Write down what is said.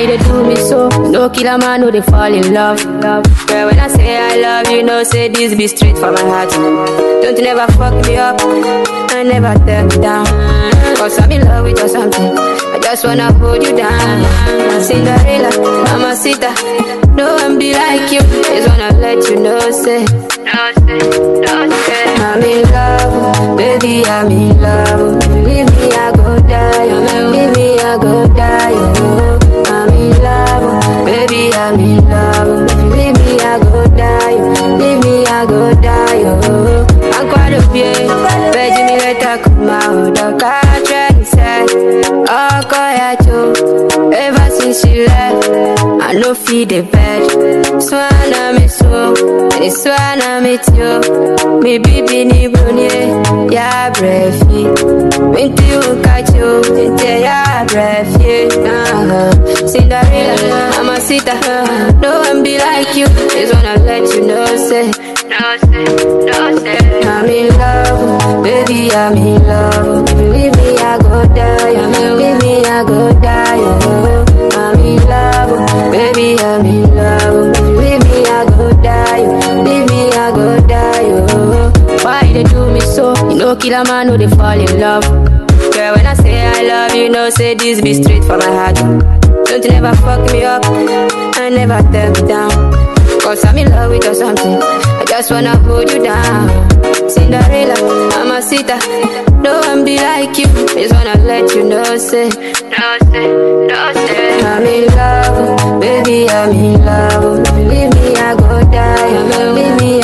Why they do me so? No killer man, no they fall in love. Girl, when I say I love you, no say this be straight from my heart. Don't you never fuck me up, and never turn me down. Cause I'm in love with you or something, I just wanna hold you down. Cinderella, Mamacita, no one be like you. Just wanna let you know, say I'm in love, baby, I'm in love. Leave me, I go die. Leave me, I go die. I'm in love, baby, I'm in love. Leave me, I go die. Leave me, I go die. I'm quite a bien, baby, me let her come out. The car train said, oh, call ya too. Ever since she left, I no feed the bed. Swana me so, and it's swana me too. Me baby ni brunye, ya brefi. Minti you catch you, inte ya brefi. Cinderella, Mamacita, no one be like you. Just wanna let you know, say I'm in love, baby, I'm in love. Leave me, I go die. Leave me, I go die. I'm in love, baby, I'm in love. Leave me, I go die. Leave me, I go die. Why they do me so? You know, killer man, no they fall in love. Girl, when I say I love you, no say this be straight from my heart. Don't you never fuck me up, and never turn me down. Cause I'm in love with you or something, I just wanna hold you down. Cinderella, Mamacita, no one be like you. Just wanna let you know, say I'm in love, baby, I'm in love. Leave me, I go die. Leave me,